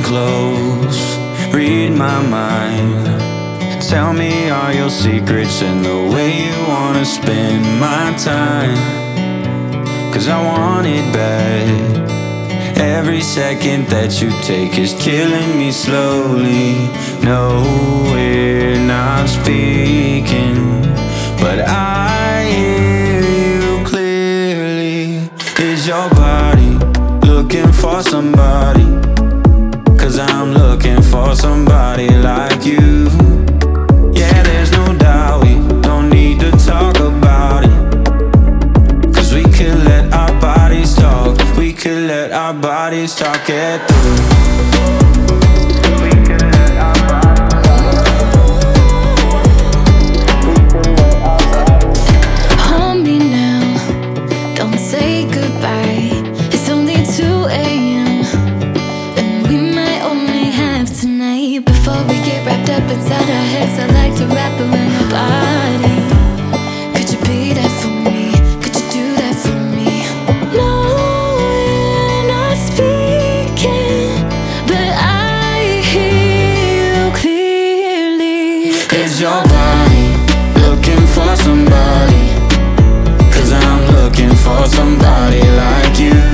close, read my mind. Tell me all your secrets and the way you wanna spend my time. 'Cause I want it bad. Every second that you take is killing me slowly. No, we're not speaking, but I hear you clearly. Is your body looking for somebody? 'Cause I'm looking for somebody like you. Yeah, there's no doubt we don't need to talk about it. 'Cause we could let our bodies talk. We could let our bodies talk it through. We could let our Hold me now, don't say goodbye. It's only 2 a.m. and we might only have tonight. Before we get wrapped up inside our heads, I like to wrap around your body. Could you be that for me? Could you do that for me? No, we're not speaking, but I hear you clearly. Is your body looking for somebody? 'Cause I'm looking for somebody like you.